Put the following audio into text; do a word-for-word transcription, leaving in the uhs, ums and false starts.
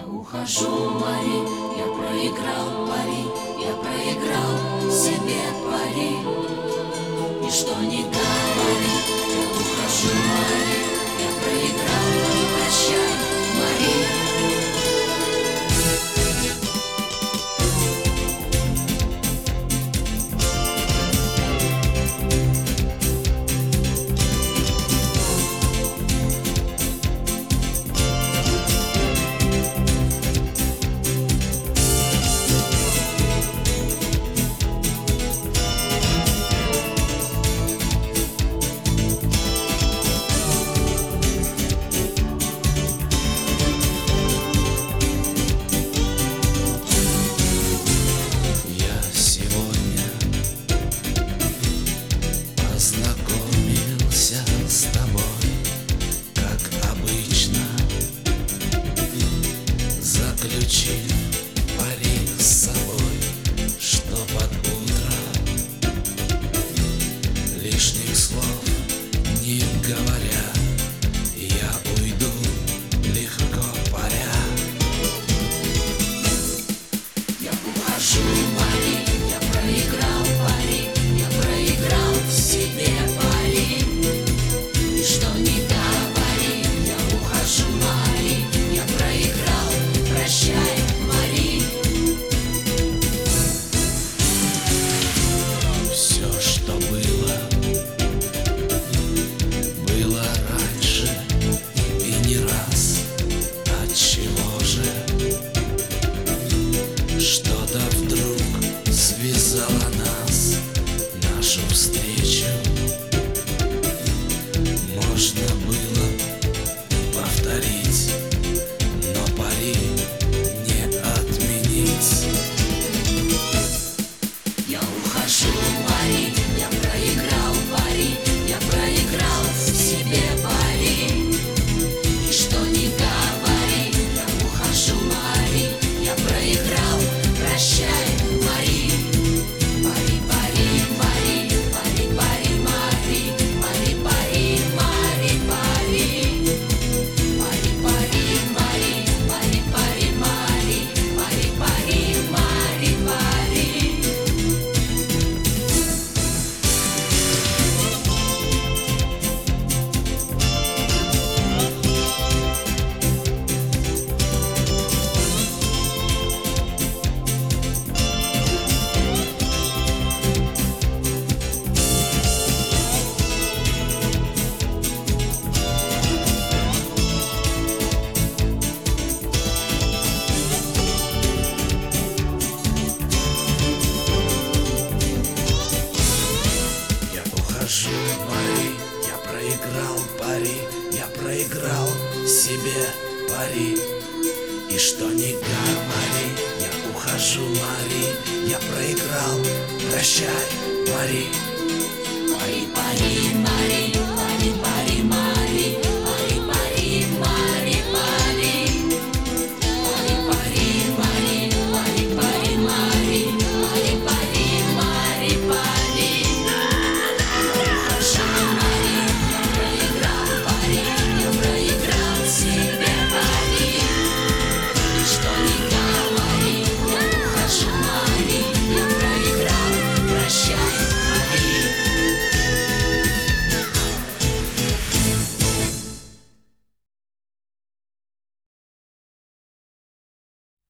ухожу, Мари, я проиграл пари, я проиграл себе пари. И что ни говори, я ухожу, Мари, я проиграл, прощай, Мари. Познакомился с тобой, как обычно, заключив пари с собой, что под утро лишних слов не говоря, я уйду легко паря. Я ухожу, Мари, я проиграл пари, я проиграл себе пари. И что ни говори, я ухожу, Мари, я проиграл, прощай, Мари. Все, что было, было раньше и не раз. Отчего же что-то вдруг связало нас, нашу встречу? Можно было повторить, но пари не отменить. Я ухожу, Мари, я проиграл пари, я проиграл себе пари. И что ни говори, я ухожу, Мари, я проиграл, прощай, Мари. Пари, пари, Мари, пари, пари, Мари, пари, пари, Мари, пари. Пари, пари, Мари, пари, пари, Мари, пари, пари, Мари, пари. Я ухожу, Мари, я проиграл пари, я проиграл себе пари. И что ни говори, я ухожу, Мари, я проиграл, прощай, Мари. Пари, пари, Мари,